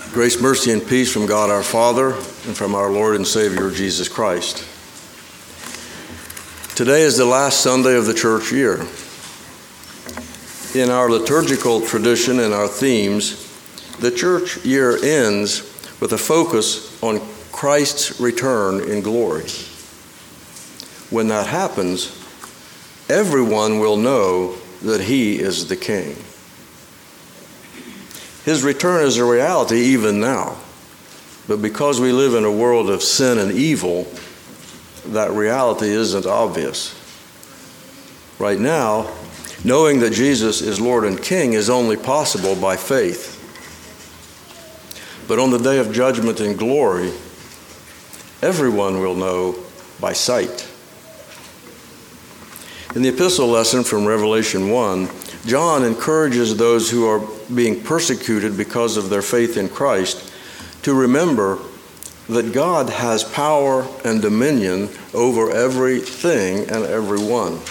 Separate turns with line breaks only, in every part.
Grace, mercy, and peace from God our Father and from our Lord and Savior Jesus Christ. Today is the last Sunday of the church year. In our liturgical tradition and our themes, the church year ends with a focus on Christ's return in glory. When that happens, everyone will know that He is the King. His return is a reality even now, but because we live in a world of sin and evil, that reality isn't obvious. Right now, knowing that Jesus is Lord and King is only possible by faith. But on the day of judgment and glory, everyone will know by sight. In the epistle lesson from Revelation 1, John encourages those who are being persecuted because of their faith in Christ to remember that God has power and dominion over everything and everyone.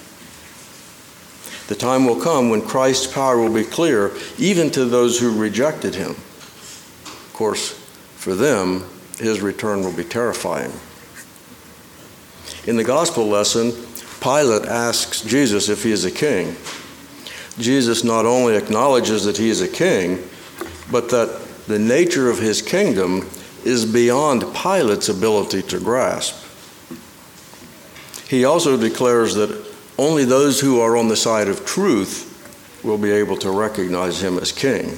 The time will come when Christ's power will be clear even to those who rejected Him. Of course, for them, His return will be terrifying. In the gospel lesson, Pilate asks Jesus if He is a king. Jesus not only acknowledges that He is a king, but that the nature of His kingdom is beyond Pilate's ability to grasp. He also declares that only those who are on the side of truth will be able to recognize Him as king.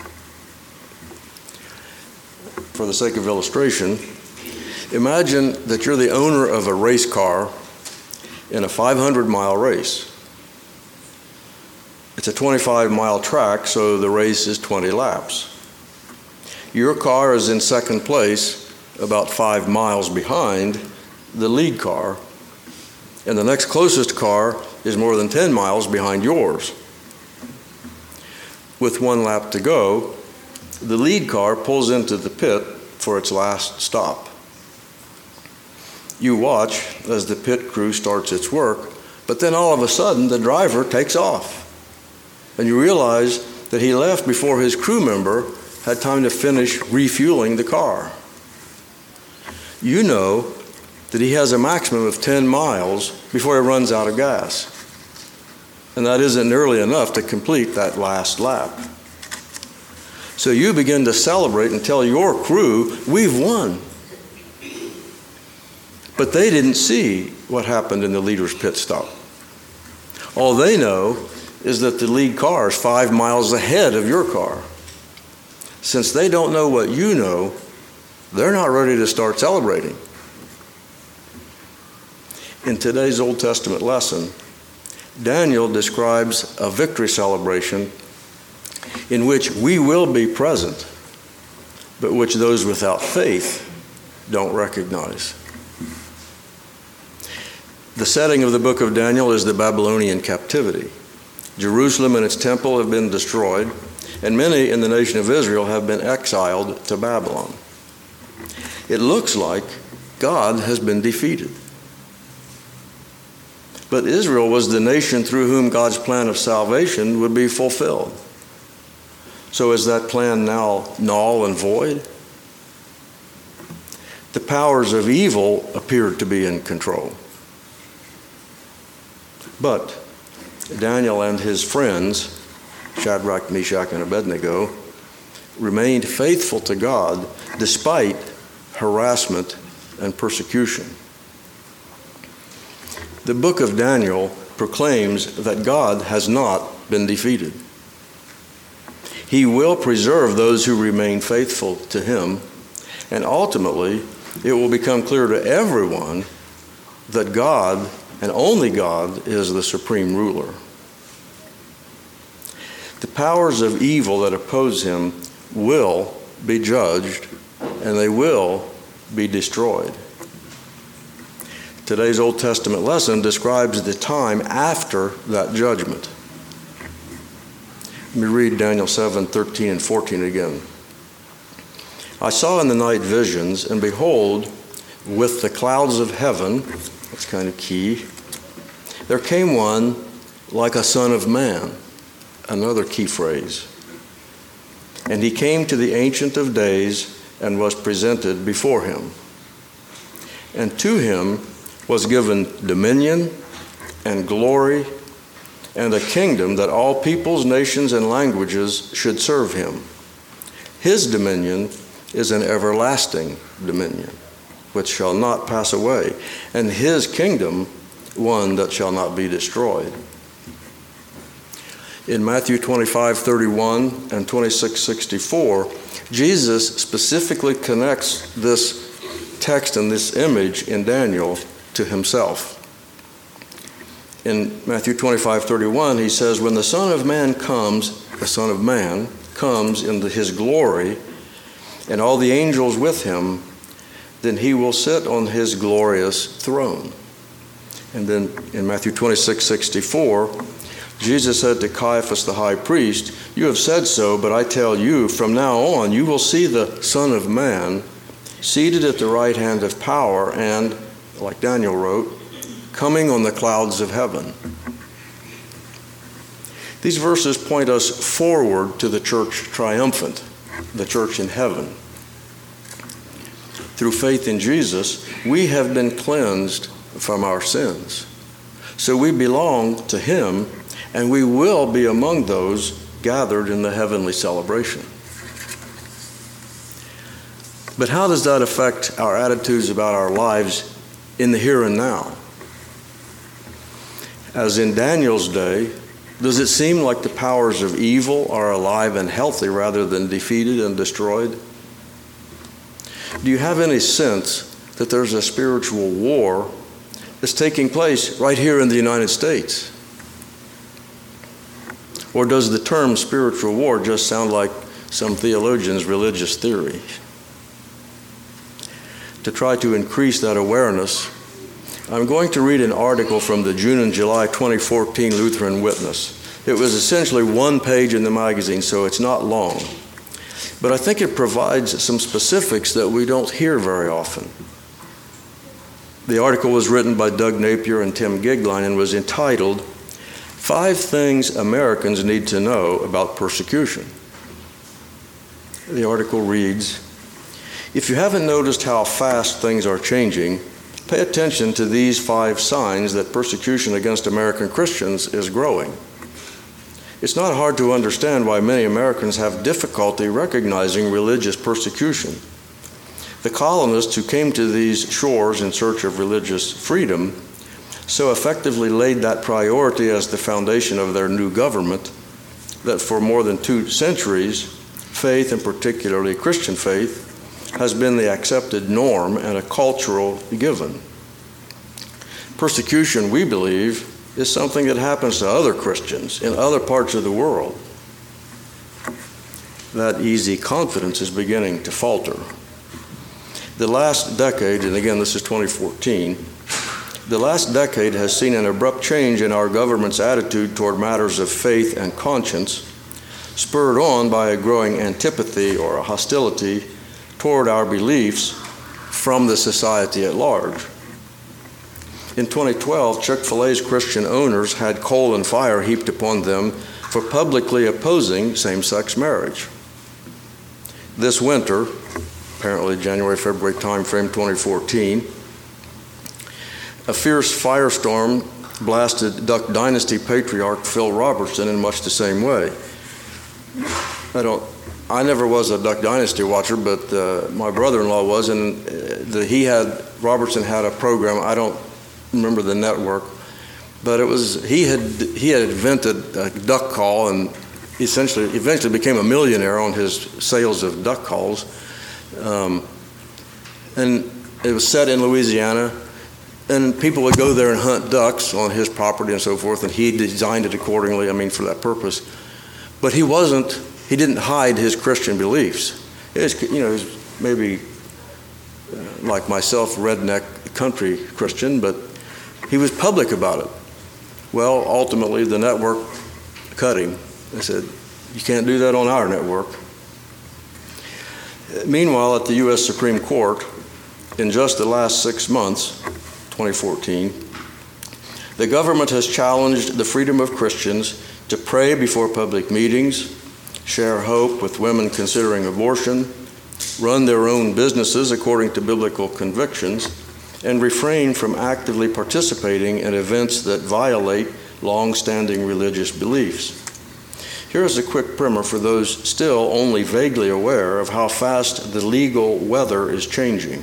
For the sake of illustration, imagine that you're the owner of a race car in a 500-mile race. It's a 25-mile track, so the race is 20 laps. Your car is in second place, about 5 miles behind the lead car, and the next closest car is more than 10 miles behind yours. With 1 lap to go, the lead car pulls into the pit for its last stop. You watch as the pit crew starts its work, but then all of a sudden the driver takes off. And you realize that he left before his crew member had time to finish refueling the car. You know that he has a maximum of 10 miles before he runs out of gas. And that isn't nearly enough to complete that last lap. So you begin to celebrate and tell your crew, "We've won." But they didn't see what happened in the leader's pit stop. All they know is that the lead car is 5 miles ahead of your car. Since they don't know what you know, they're not ready to start celebrating. In today's Old Testament lesson, Daniel describes a victory celebration in which we will be present, but which those without faith don't recognize. The setting of the book of Daniel is the Babylonian captivity. Jerusalem and its temple have been destroyed, and many in the nation of Israel have been exiled to Babylon. It looks like God has been defeated. But Israel was the nation through whom God's plan of salvation would be fulfilled. So is that plan now null and void? The powers of evil appeared to be in control. But Daniel and his friends, Shadrach, Meshach, and Abednego, remained faithful to God despite harassment and persecution. The book of Daniel proclaims that God has not been defeated. He will preserve those who remain faithful to Him, and ultimately it will become clear to everyone that God and only God is the supreme ruler. The powers of evil that oppose Him will be judged, and they will be destroyed. Today's Old Testament lesson describes the time after that judgment. Let me read Daniel 7:13 and 14 again. I saw in the night visions, and behold, with the clouds of heaven, that's kind of key, there came one like a son of man, another key phrase. And he came to the Ancient of Days and was presented before him. And to him was given dominion and glory and a kingdom that all peoples, nations, and languages should serve him. His dominion is an everlasting dominion, which shall not pass away, and his kingdom one that shall not be destroyed. In Matthew 25:31 and 26:64, Jesus specifically connects this text and this image in Daniel to himself. In Matthew 25:31, he says, when the Son of Man comes into his glory, and all the angels with him, then he will sit on his glorious throne. And then in Matthew 26:64, Jesus said to Caiaphas the high priest, you have said so, but I tell you, from now on you will see the Son of Man seated at the right hand of power and, like Daniel wrote, coming on the clouds of heaven. These verses point us forward to the church triumphant, the church in heaven. Through faith in Jesus, we have been cleansed from our sins. So we belong to him, and we will be among those gathered in the heavenly celebration. But how does that affect our attitudes about our lives in the here and now? As in Daniel's day, does it seem like the powers of evil are alive and healthy rather than defeated and destroyed? Do you have any sense that there's a spiritual war that's taking place right here in the United States? Or does the term spiritual war just sound like some theologian's religious theory? To try to increase that awareness, I'm going to read an article from the June and July 2014 Lutheran Witness. It was essentially one page in the magazine, so it's not long. But I think it provides some specifics that we don't hear very often. The article was written by Doug Napier and Tim Gigline and was entitled, 5 Things Americans Need to Know About Persecution. The article reads, if you haven't noticed how fast things are changing, pay attention to these 5 signs that persecution against American Christians is growing. It's not hard to understand why many Americans have difficulty recognizing religious persecution. The colonists who came to these shores in search of religious freedom so effectively laid that priority as the foundation of their new government that for more than 2 centuries, faith, and particularly Christian faith, has been the accepted norm and a cultural given. Persecution, we believe, is something that happens to other Christians in other parts of the world. That easy confidence is beginning to falter. The last decade, and again this is 2014, the last decade has seen an abrupt change in our government's attitude toward matters of faith and conscience, spurred on by a growing antipathy or a hostility toward our beliefs from the society at large. In 2012, Chick-fil-A's Christian owners had coal and fire heaped upon them for publicly opposing same-sex marriage. This winter, apparently January-February timeframe 2014, a fierce firestorm blasted Duck Dynasty patriarch Phil Robertson in much the same way. I never was a Duck Dynasty watcher, but my brother-in-law was, and Robertson had a program. I don't remember the network, but it was he had invented a duck call and eventually became a millionaire on his sales of duck calls, and it was set in Louisiana, and people would go there and hunt ducks on his property and so forth, and he designed it accordingly, for that purpose. But he didn't hide his Christian beliefs. He was maybe like myself, redneck country Christian, but he was public about it. Well, ultimately, the network cut him. They said, you can't do that on our network. Meanwhile, at the U.S. Supreme Court, in just the last 6 months, 2014, the government has challenged the freedom of Christians to pray before public meetings, share hope with women considering abortion, run their own businesses according to biblical convictions, and refrain from actively participating in events that violate long-standing religious beliefs. Here's a quick primer for those still only vaguely aware of how fast the legal weather is changing.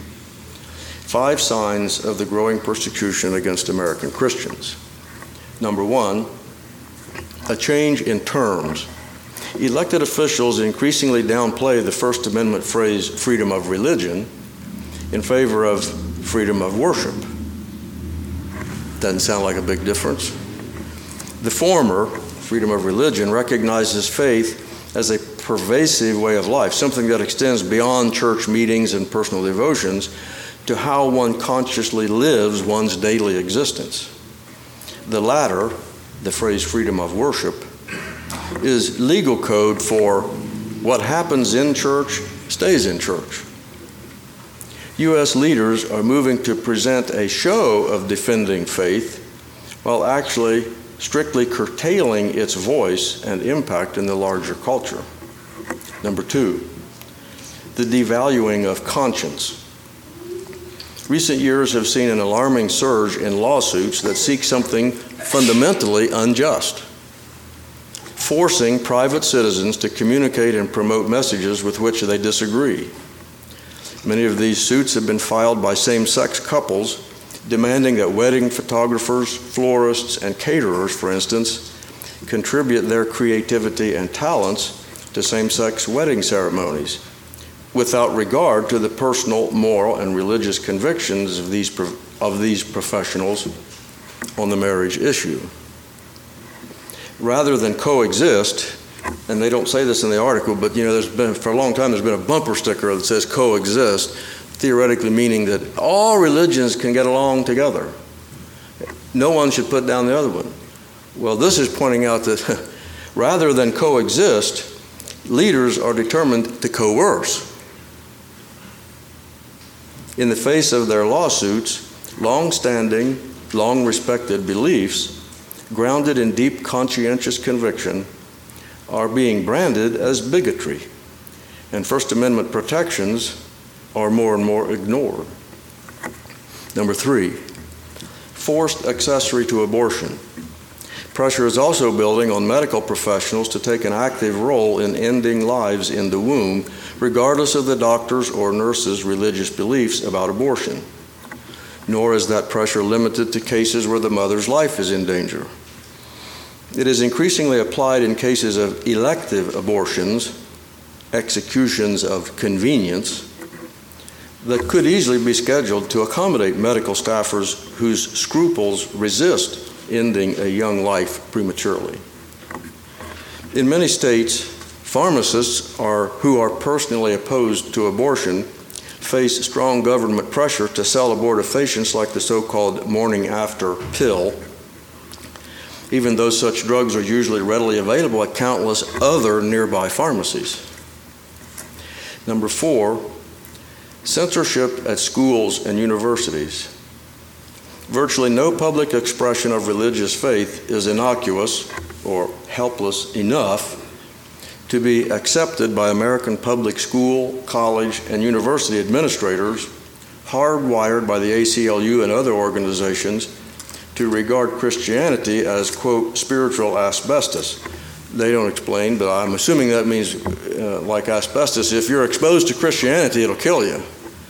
5 signs of the growing persecution against American Christians. Number 1, a change in terms. Elected officials increasingly downplay the First Amendment phrase freedom of religion in favor of freedom of worship. Doesn't sound like a big difference. The former, freedom of religion, recognizes faith as a pervasive way of life, something that extends beyond church meetings and personal devotions to how one consciously lives one's daily existence. The latter, the phrase freedom of worship, is legal code for what happens in church stays in church. U.S. leaders are moving to present a show of defending faith while actually strictly curtailing its voice and impact in the larger culture. Number 2, the devaluing of conscience. Recent years have seen an alarming surge in lawsuits that seek something fundamentally unjust, forcing private citizens to communicate and promote messages with which they disagree. Many of these suits have been filed by same-sex couples demanding that wedding photographers, florists, and caterers, for instance, contribute their creativity and talents to same-sex wedding ceremonies, without regard to the personal, moral, and religious convictions of these professionals on the marriage issue. Rather than coexist, and they don't say this in the article, but for a long time there's been a bumper sticker that says coexist, theoretically meaning that all religions can get along together. No one should put down the other one. Well, this is pointing out that rather than coexist, leaders are determined to coerce. In the face of their lawsuits, long-standing, long-respected beliefs, grounded in deep conscientious conviction, are being branded as bigotry, and First Amendment protections are more and more ignored. Number 3, forced accessory to abortion. Pressure is also building on medical professionals to take an active role in ending lives in the womb, regardless of the doctor's or nurse's religious beliefs about abortion. Nor is that pressure limited to cases where the mother's life is in danger. It is increasingly applied in cases of elective abortions, executions of convenience, that could easily be scheduled to accommodate medical staffers whose scruples resist ending a young life prematurely. In many states, pharmacists who are personally opposed to abortion face strong government pressure to sell abortifacients like the so-called morning after pill, even though such drugs are usually readily available at countless other nearby pharmacies. Number 4, censorship at schools and universities. Virtually no public expression of religious faith is innocuous or helpless enough to be accepted by American public school, college, and university administrators, hardwired by the ACLU and other organizations to regard Christianity as, quote, spiritual asbestos. They don't explain, but I'm assuming that means like asbestos. If you're exposed to Christianity, it'll kill you.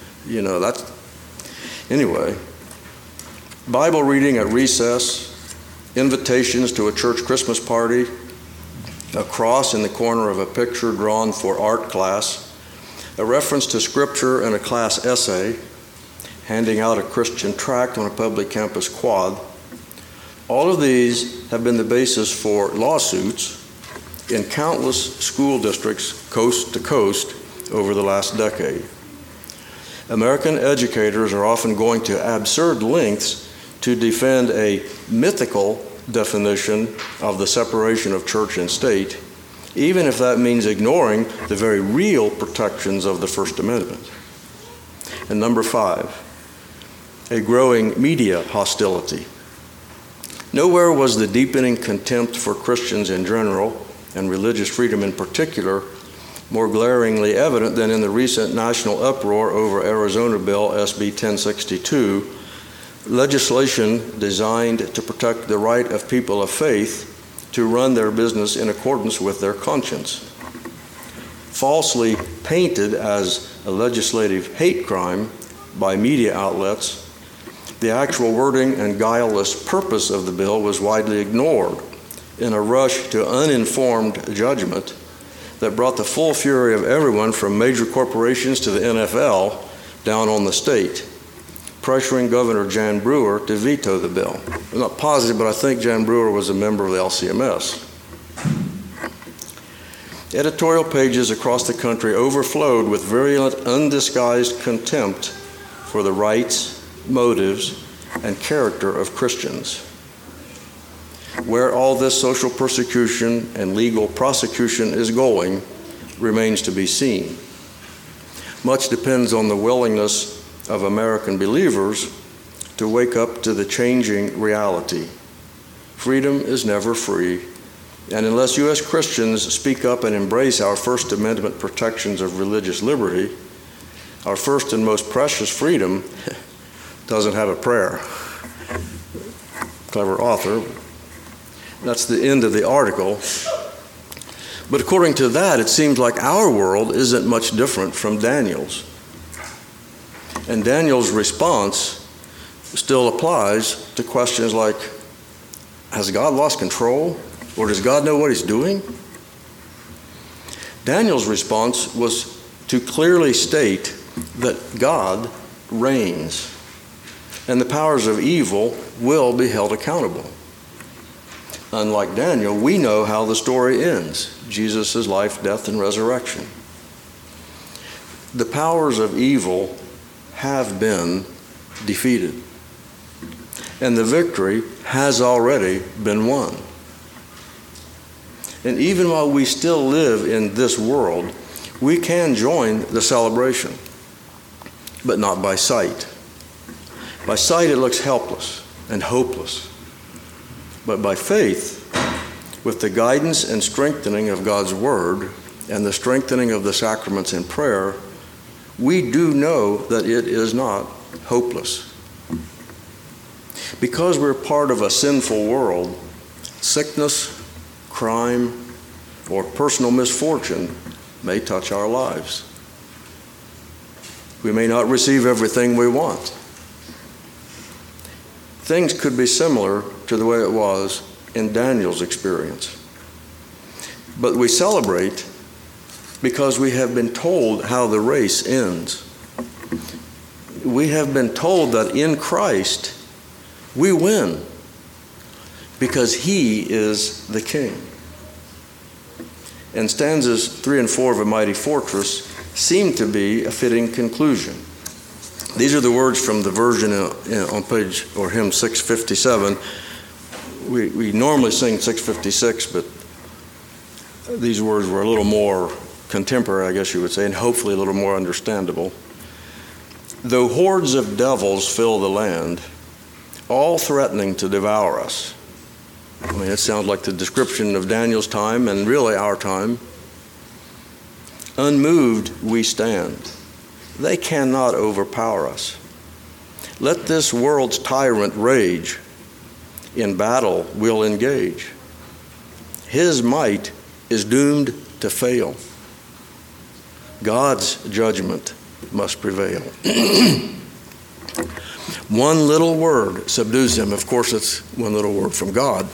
Anyway. Bible reading at recess, invitations to a church Christmas party, a cross in the corner of a picture drawn for art class, a reference to scripture in a class essay, handing out a Christian tract on a public campus quad. All of these have been the basis for lawsuits in countless school districts coast to coast over the last decade. American educators are often going to absurd lengths to defend a mythical definition of the separation of church and state, even if that means ignoring the very real protections of the First Amendment. And number 5, a growing media hostility. Nowhere was the deepening contempt for Christians in general and religious freedom in particular, more glaringly evident than in the recent national uproar over Arizona Bill SB 1062, legislation designed to protect the right of people of faith to run their business in accordance with their conscience. Falsely painted as a legislative hate crime by media outlets, the actual wording and guileless purpose of the bill was widely ignored in a rush to uninformed judgment that brought the full fury of everyone from major corporations to the NFL down on the state, pressuring Governor Jan Brewer to veto the bill. I'm not positive, but I think Jan Brewer was a member of the LCMS. Editorial pages across the country overflowed with virulent, undisguised contempt for the rights, motives, and character of Christians. Where all this social persecution and legal prosecution is going remains to be seen. Much depends on the willingness of American believers to wake up to the changing reality. Freedom is never free, and unless U.S. Christians speak up and embrace our First Amendment protections of religious liberty, our first and most precious freedom doesn't have a prayer. Clever author. That's the end of the article. But according to that, it seems like our world isn't much different from Daniel's. And Daniel's response still applies to questions like, has God lost control? Or does God know what he's doing? Daniel's response was to clearly state that God reigns, and the powers of evil will be held accountable. Unlike Daniel, we know how the story ends: Jesus' life, death, and resurrection. The powers of evil have been defeated, and the victory has already been won. And even while we still live in this world, we can join the celebration, but not by sight. By sight, it looks helpless and hopeless. But by faith, with the guidance and strengthening of God's Word and the strengthening of the sacraments and prayer, we do know that it is not hopeless. Because we're part of a sinful world, sickness, crime, or personal misfortune may touch our lives. We may not receive everything we want. Things could be similar to the way it was in Daniel's experience. But we celebrate because we have been told how the race ends. We have been told that in Christ we win because he is the King. And stanzas 3 and 4 of A Mighty Fortress seem to be a fitting conclusion. These are the words from the version on page or hymn 657. We normally sing 656, but these words were a little more contemporary, I guess you would say, and hopefully a little more understandable. Though hordes of devils fill the land, all threatening to devour us. I mean, it sounds like the description of Daniel's time and really our time. Unmoved we stand. They cannot overpower us. Let this world's tyrant rage. In battle we'll engage. His might is doomed to fail. God's judgment must prevail. One little word subdues him. Of course, it's one little word from God.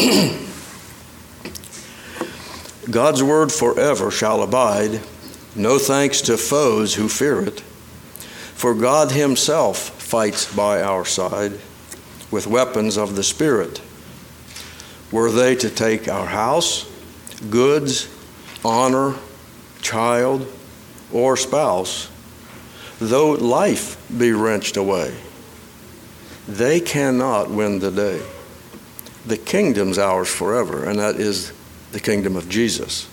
God's word forever shall abide. No thanks to foes who fear it. For God himself fights by our side with weapons of the Spirit. Were they to take our house, goods, honor, child, or spouse, though life be wrenched away, they cannot win the day. The kingdom's ours forever, and that is the kingdom of Jesus.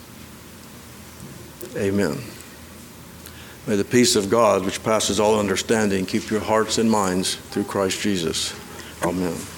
Amen. May the peace of God, which passes all understanding, keep your hearts and minds through Christ Jesus. Amen.